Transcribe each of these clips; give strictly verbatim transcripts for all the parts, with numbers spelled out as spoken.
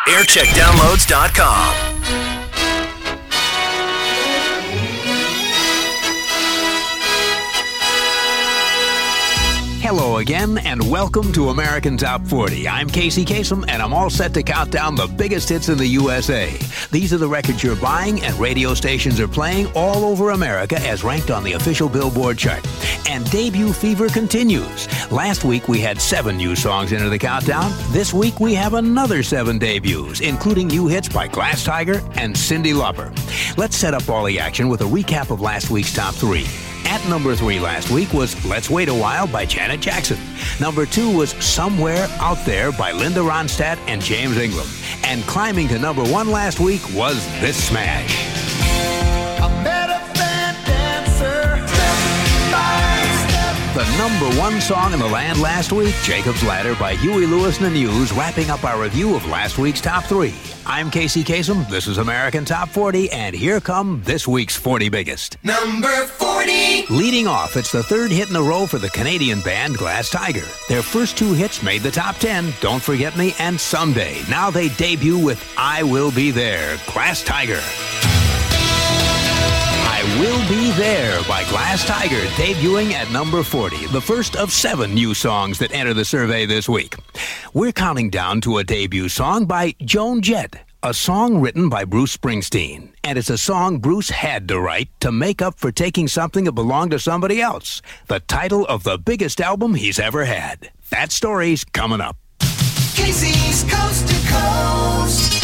aircheck downloads dot com. Hello again, and welcome to American Top forty. I'm Casey Kasem, and I'm all set to count down the biggest hits in the U S A. These are the records you're buying and radio stations are playing all over America as ranked on the official Billboard chart. And debut fever continues. Last week we had seven new songs into the countdown. This week we have another seven debuts, including new hits by Glass Tiger and Cyndi Lauper. Let's set up all the action with a recap of last week's top three. At number three last week was Let's Wait a While by Janet Jackson. Number two was Somewhere Out There by Linda Ronstadt and James Ingram. And climbing to number one last week was this smash. I met a fan dancer, step by step. The number one song in the land last week, Jacob's Ladder by Huey Lewis and the News, wrapping up our review of last week's top three. I'm Casey Kasem, this is American Top forty, and here come this week's forty biggest. Number forty. Leading off, it's the third hit in a row for the Canadian band Glass Tiger. Their first two hits made the top ten, Don't Forget Me and Someday. Now they debut with I Will Be There, Glass Tiger. I Will Be There by Glass Tiger, debuting at number forty, the first of seven new songs that enter the survey this week. We're counting down to a debut song by Joan Jett, a song written by Bruce Springsteen. And it's a song Bruce had to write to make up for taking something that belonged to somebody else. The title of the biggest album he's ever had. That story's coming up. Casey's Coast to Coast,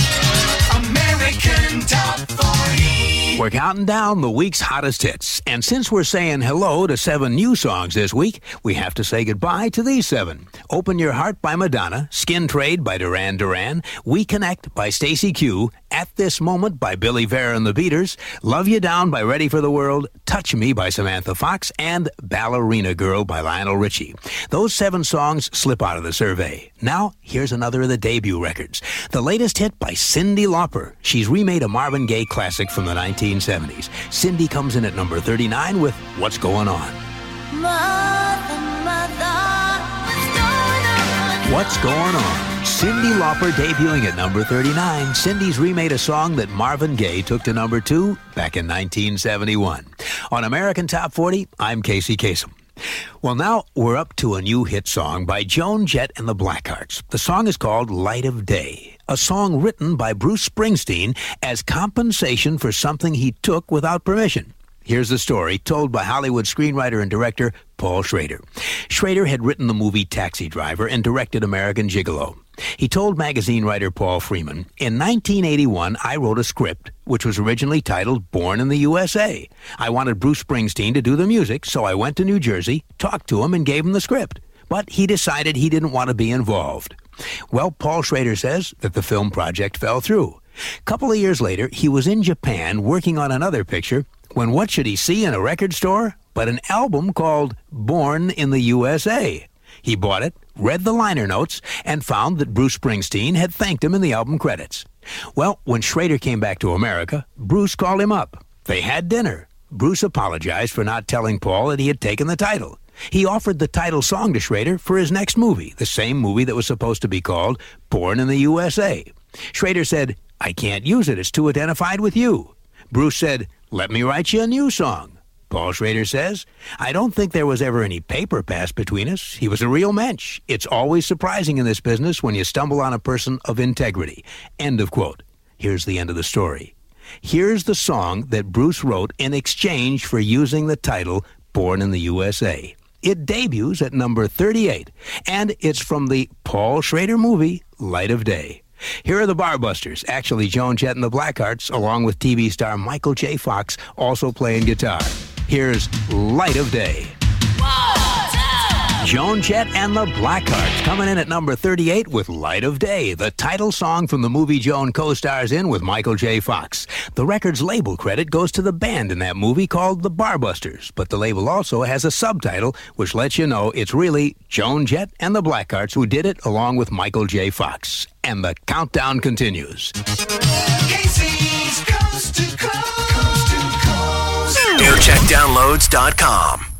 American Top forty. We're counting down the week's hottest hits. And since we're saying hello to seven new songs this week, we have to say goodbye to these seven. Open Your Heart by Madonna, Skin Trade by Duran Duran, We Connect by Stacey Q, At This Moment by Billy Vera and the Beaters, Love You Down by Ready for the World, Touch Me by Samantha Fox, and Ballerina Girl by Lionel Richie. Those seven songs slip out of the survey. Now, here's another of the debut records. The latest hit by Cyndi Lauper. She's remade a Marvin Gaye classic from the nineteen seventies. Cyndi comes in at number thirty-nine with What's Going On. Mother, mother, what's going on? What's Going On? Cyndi Lauper debuting at number thirty-nine. Cyndi's remade a song that Marvin Gaye took to number two back in nineteen seventy-one. On American Top forty, I'm Casey Kasem. Well, now we're up to a new hit song by Joan Jett and the Blackhearts. The song is called Light of Day, a song written by Bruce Springsteen as compensation for something he took without permission. Here's the story, told by Hollywood screenwriter and director Paul Schrader. Schrader had written the movie Taxi Driver and directed American Gigolo. He told magazine writer Paul Freeman, in nineteen eighty-one, I wrote a script which was originally titled Born in the U S A. I wanted Bruce Springsteen to do the music, so I went to New Jersey, talked to him, and gave him the script. But he decided he didn't want to be involved. Well, Paul Schrader says that the film project fell through. A couple of years later, he was in Japan working on another picture when what should he see in a record store but an album called Born in the U S A. He bought it, read the liner notes, and found that Bruce Springsteen had thanked him in the album credits. Well, when Schrader came back to America, Bruce called him up. They had dinner. Bruce apologized for not telling Paul that he had taken the title. He offered the title song to Schrader for his next movie, the same movie that was supposed to be called Born in the U S A. Schrader said, I can't use it, it's too identified with you. Bruce said, let me write you a new song. Paul Schrader says, I don't think there was ever any paper passed between us. He was a real mensch. It's always surprising in this business when you stumble on a person of integrity. End of quote. Here's the end of the story. Here's the song that Bruce wrote in exchange for using the title Born in the U S A. It debuts at number thirty-eight, and it's from the Paul Schrader movie, Light of Day. Here are the Barbusters, actually Joan Jett and the Blackhearts, along with T V star Michael J. Fox, also playing guitar. Here's Light of Day. Joan Jett and the Blackhearts coming in at number thirty-eight with Light of Day, the title song from the movie Joan co-stars in with Michael J. Fox. The record's label credit goes to the band in that movie called the Barbusters, but the label also has a subtitle which lets you know it's really Joan Jett and the Blackhearts who did it along with Michael J. Fox. And the countdown continues. Casey's Coast to Coast, Coast to Coast. aircheck downloads dot com.